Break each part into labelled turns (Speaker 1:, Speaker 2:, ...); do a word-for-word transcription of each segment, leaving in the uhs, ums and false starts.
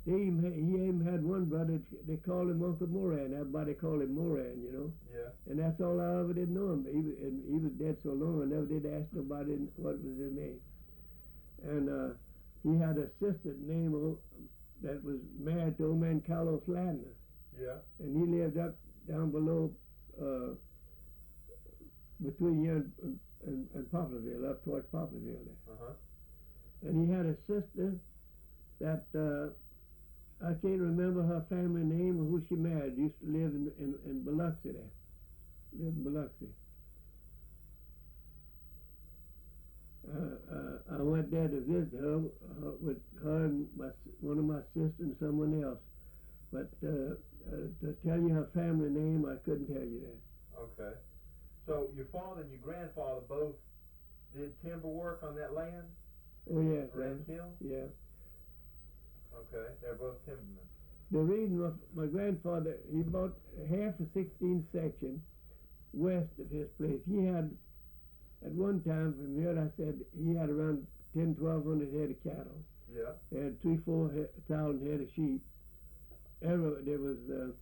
Speaker 1: They even had, he even had one brother, they called him Uncle Moran. Everybody called him Moran, you know.
Speaker 2: Yeah.
Speaker 1: And that's all I ever did know him. He, was- and he was dead so long, I never did ask nobody what was his name. And uh, he had a sister named O- that was married to old man Carlos Ladner.
Speaker 2: Yeah.
Speaker 1: And he lived up down below, uh, between here and, and, and Poplarville, up towards Poplarville there.
Speaker 2: Uh-huh.
Speaker 1: And he had a sister that uh, I can't remember her family name or who she married. Used to live in in, in Biloxi there. Lived in Biloxi. Uh, uh, I went there to visit her, her with her and my, s- one of my sisters and someone else. But uh, uh, to tell you her family name, I couldn't tell you that.
Speaker 2: Okay. So your father and your grandfather both did timber work on that land?
Speaker 1: Oh yeah,
Speaker 2: Red Kiln?
Speaker 1: yeah.
Speaker 2: Okay. They're both timbermen.
Speaker 1: The reason was my grandfather, he bought half a sixteenth section west of his place. He had, at one time, from here I said, he had around ten, twelve hundred head of cattle.
Speaker 2: Yeah.
Speaker 1: They had three, four he- thousand head of sheep. Every, there was uh,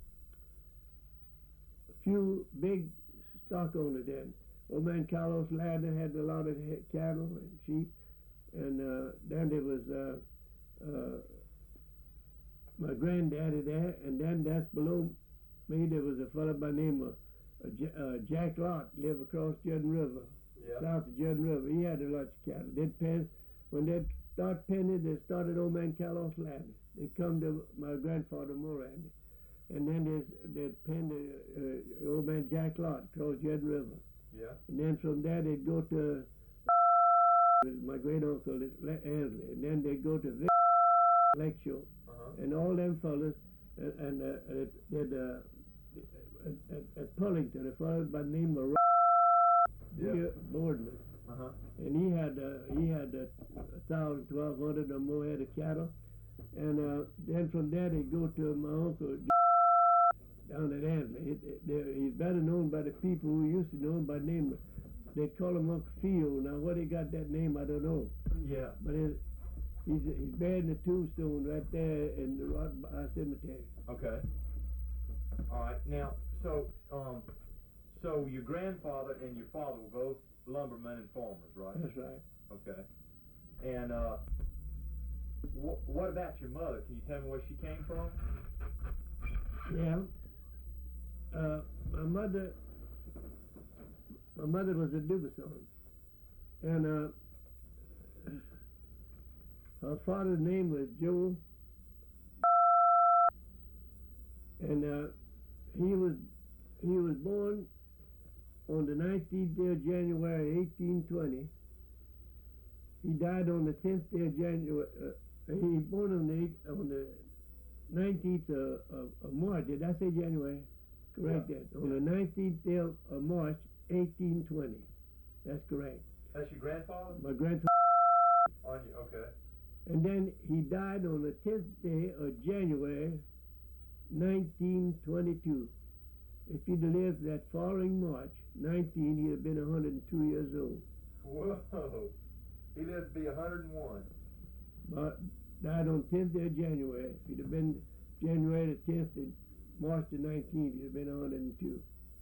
Speaker 1: a few big stock owners then. Old man Carlos Ladner had a lot of he- cattle and sheep. And uh, then there was uh, uh, my granddaddy there, and then that's below me there was a fellow by the name of uh, J- uh, Jack Lott, lived across Jordan River,
Speaker 2: Yeah.
Speaker 1: south of Jordan River. He had a lot of cattle. They'd pen, when they'd start penning, they started old man Carlos Ladner. They'd come to my grandfather Moran, and then they'd, they'd pen the uh, old man Jack Lott across Jordan River.
Speaker 2: Yeah.
Speaker 1: And then from there they'd go to my great uncle Ansley, and then they'd go to Vic Lakeshore,
Speaker 2: Uh-huh.
Speaker 1: and all them fellas, and, and uh, at, at, uh, at, at, at Pullington, a fellow by the name of
Speaker 2: Yeah.
Speaker 1: Boardman,
Speaker 2: Uh-huh.
Speaker 1: and he had uh, he had uh, a thousand, twelve hundred or more head of cattle, and uh, then from there they go to my uncle down at Ansley. It, it, they're- he's better known by the people who used to know him by the name of, they call him Uncle Field. Now what he got that name I don't know,
Speaker 2: Yeah.
Speaker 1: but it, he's he's buried in the tombstone right there in the Rotten Bar Cemetery.
Speaker 2: Okay. All right. Now, so um, so your grandfather and your father were both lumbermen and farmers, right?
Speaker 1: That's right.
Speaker 2: Okay. And uh, wh- what about your mother? Can you tell me where she came from?
Speaker 1: Yeah. Uh, my mother, my mother was a Dubuisson, and uh, her father's name was Joe, and uh, he was he was born on the nineteenth day of January, eighteen twenty. He died on the tenth day of January. Uh, he was born on the eight, on the nineteenth of, of, of March. Did I say January? Correct
Speaker 2: Yeah.
Speaker 1: that. On the nineteenth day of, of March, eighteen twenty. That's correct.
Speaker 2: That's your grandfather?
Speaker 1: My grandfather.
Speaker 2: On you. Okay.
Speaker 1: And then he died on the tenth day of January, nineteen twenty-two. If he'd have lived that following March, nineteen, he'd have been one hundred two years old.
Speaker 2: Whoa. He lived to be one hundred and one.
Speaker 1: But died on tenth day of January. If he'd have been January the tenth and March the nineteenth, he'd have been one hundred two.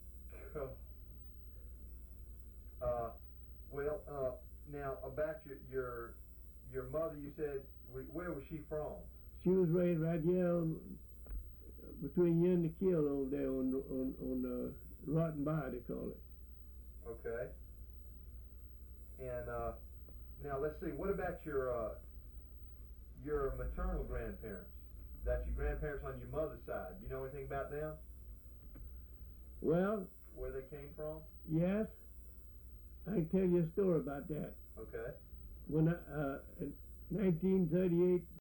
Speaker 2: Uh, well, uh, now about your your your mother, you said wh- where was she from?
Speaker 1: She was raised right here on, between here and the kill over there on on on uh, Rotten Bar, they call it.
Speaker 2: Okay. And uh, now let's see. What about your uh, your maternal grandparents? That's your grandparents on your mother's side. Do you know anything about them?
Speaker 1: Well,
Speaker 2: Where they came from?
Speaker 1: yes, I can tell you a story about that.
Speaker 2: Okay.
Speaker 1: When I, uh, in nineteen thirty-eight,